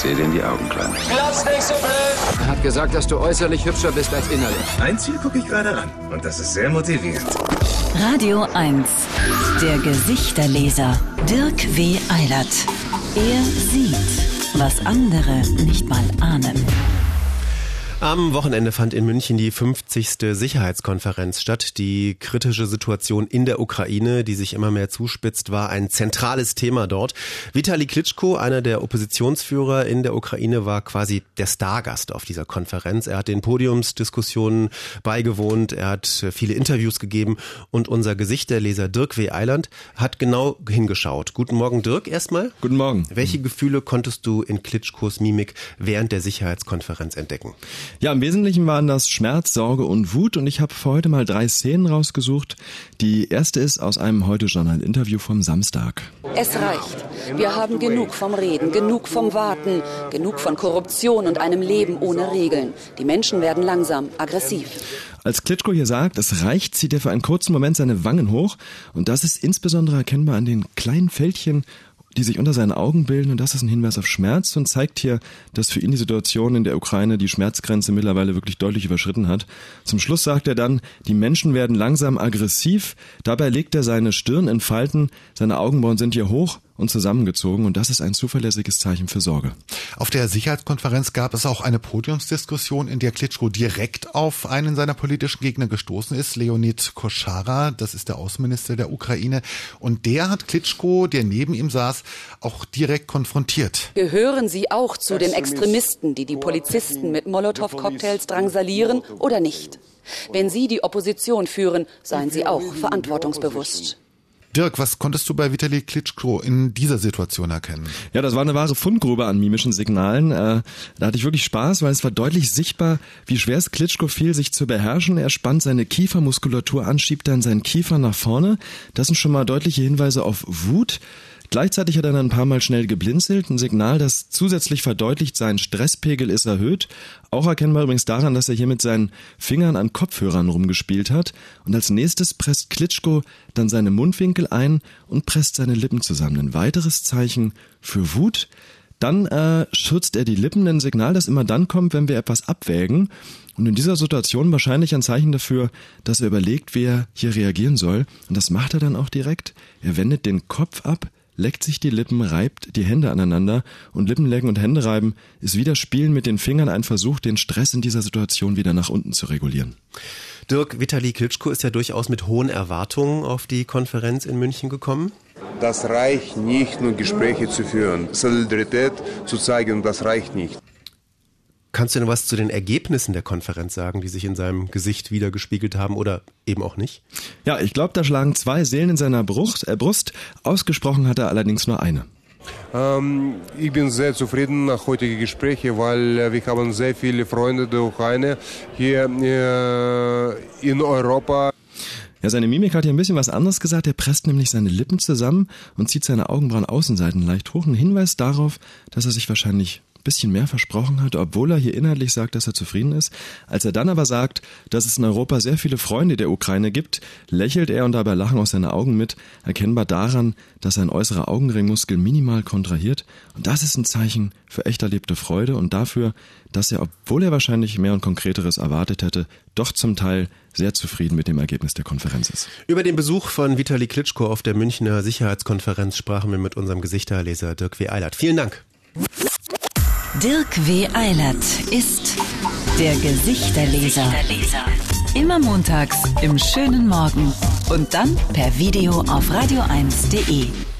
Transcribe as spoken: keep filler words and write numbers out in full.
sehe dir in die Augen, Kleiner. Glaub's nicht so blöd! Er hat gesagt, dass du äußerlich hübscher bist als innerlich. Ein Ziel gucke ich gerade an und das ist sehr motivierend. Radio eins, der Gesichterleser, Dirk W. Eilert. Er sieht, was andere nicht mal ahnen. Am Wochenende fand in München die fünfzigste Sicherheitskonferenz statt. Die kritische Situation in der Ukraine, die sich immer mehr zuspitzt, war ein zentrales Thema dort. Vitali Klitschko, einer der Oppositionsführer in der Ukraine, war quasi der Stargast auf dieser Konferenz. Er hat den Podiumsdiskussionen beigewohnt, er hat viele Interviews gegeben und unser Gesichterleser Dirk W. Eilert hat genau hingeschaut. Guten Morgen, Dirk, erstmal. Guten Morgen. Welche Gefühle konntest du in Klitschkos Mimik während der Sicherheitskonferenz entdecken? Ja, im Wesentlichen waren das Schmerz, Sorge und Wut und ich habe für heute mal drei Szenen rausgesucht. Die erste ist aus einem Heute-Journal-Interview vom Samstag. Es reicht. Wir haben genug vom Reden, genug vom Warten, genug von Korruption und einem Leben ohne Regeln. Die Menschen werden langsam aggressiv. Als Klitschko hier sagt, es reicht, zieht er für einen kurzen Moment seine Wangen hoch und das ist insbesondere erkennbar an den kleinen Fältchen, die sich unter seinen Augen bilden und das ist ein Hinweis auf Schmerz und zeigt hier, dass für ihn die Situation in der Ukraine die Schmerzgrenze mittlerweile wirklich deutlich überschritten hat. Zum Schluss sagt er dann, die Menschen werden langsam aggressiv, dabei legt er seine Stirn in Falten, seine Augenbrauen sind hier hoch und zusammengezogen und das ist ein zuverlässiges Zeichen für Sorge. Auf der Sicherheitskonferenz gab es auch eine Podiumsdiskussion, in der Klitschko direkt auf einen seiner politischen Gegner gestoßen ist, Leonid Koschara, das ist der Außenminister der Ukraine und der hat Klitschko, der neben ihm saß, auch direkt konfrontiert. Gehören Sie auch zu den Extremisten, die die Polizisten mit Molotow-Cocktails drangsalieren oder nicht? Wenn Sie die Opposition führen, seien Sie auch verantwortungsbewusst. Dirk, was konntest du bei Vitali Klitschko in dieser Situation erkennen? Ja, das war eine wahre Fundgrube an mimischen Signalen. Äh, da hatte ich wirklich Spaß, weil es war deutlich sichtbar, wie schwer es Klitschko fiel, sich zu beherrschen. Er spannt seine Kiefermuskulatur an, schiebt dann seinen Kiefer nach vorne. Das sind schon mal deutliche Hinweise auf Wut. Gleichzeitig hat er dann ein paar Mal schnell geblinzelt, ein Signal, das zusätzlich verdeutlicht, sein Stresspegel ist erhöht. Auch erkennbar übrigens daran, dass er hier mit seinen Fingern an Kopfhörern rumgespielt hat. Und als nächstes presst Klitschko dann seine Mundwinkel ein und presst seine Lippen zusammen. Ein weiteres Zeichen für Wut. Dann äh, schürzt er die Lippen, ein Signal, das immer dann kommt, wenn wir etwas abwägen. Und in dieser Situation wahrscheinlich ein Zeichen dafür, dass er überlegt, wie er hier reagieren soll. Und das macht er dann auch direkt. Er wendet den Kopf ab, leckt sich die Lippen, reibt die Hände aneinander und Lippenlecken und Hände reiben ist wie das Spielen mit den Fingern ein Versuch, den Stress in dieser Situation wieder nach unten zu regulieren. Dirk, Vitali Klitschko ist ja durchaus mit hohen Erwartungen auf die Konferenz in München gekommen. Das reicht nicht, nur Gespräche zu führen. Solidarität zu zeigen, das reicht nicht. Kannst du denn was zu den Ergebnissen der Konferenz sagen, die sich in seinem Gesicht wiedergespiegelt haben oder eben auch nicht? Ja, ich glaube, da schlagen zwei Seelen in seiner Brust. Äh, Brust. Ausgesprochen hat er allerdings nur eine. Ähm, ich bin sehr zufrieden nach heutigen Gesprächen, weil äh, wir haben sehr viele Freunde der Ukraine hier äh, in Europa. Ja, seine Mimik hat hier ein bisschen was anderes gesagt. Er presst nämlich seine Lippen zusammen und zieht seine Augenbrauen Außenseiten leicht hoch. Ein Hinweis darauf, dass er sich wahrscheinlich bisschen mehr versprochen hat, obwohl er hier inhaltlich sagt, dass er zufrieden ist. Als er dann aber sagt, dass es in Europa sehr viele Freunde der Ukraine gibt, lächelt er und dabei lachen aus seinen Augen mit, erkennbar daran, dass sein äußerer Augenringmuskel minimal kontrahiert. Und das ist ein Zeichen für echt erlebte Freude und dafür, dass er, obwohl er wahrscheinlich mehr und Konkreteres erwartet hätte, doch zum Teil sehr zufrieden mit dem Ergebnis der Konferenz ist. Über den Besuch von Vitali Klitschko auf der Münchner Sicherheitskonferenz sprachen wir mit unserem Gesichterleser Dirk W. Eilert. Vielen Dank. Dirk W. Eilert ist der Gesichterleser. Immer montags im schönen Morgen und dann per Video auf radio eins punkt de.